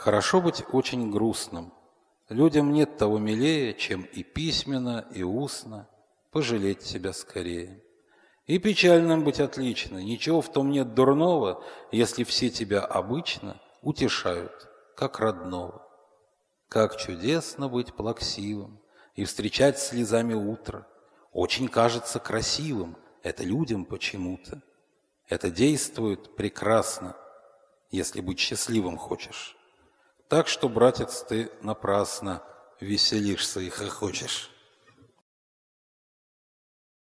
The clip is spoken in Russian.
Хорошо быть очень грустным. Людям нет того милее, чем и письменно, и устно пожалеть себя скорее. И печальным быть отлично. Ничего в том нет дурного, если все тебя обычно утешают, как родного. Как чудесно быть плаксивым и встречать слезами утро. Очень кажется красивым это людям почему-то. Это действует прекрасно, если быть счастливым хочешь. Так что, братец, ты напрасно веселишься и хохочешь.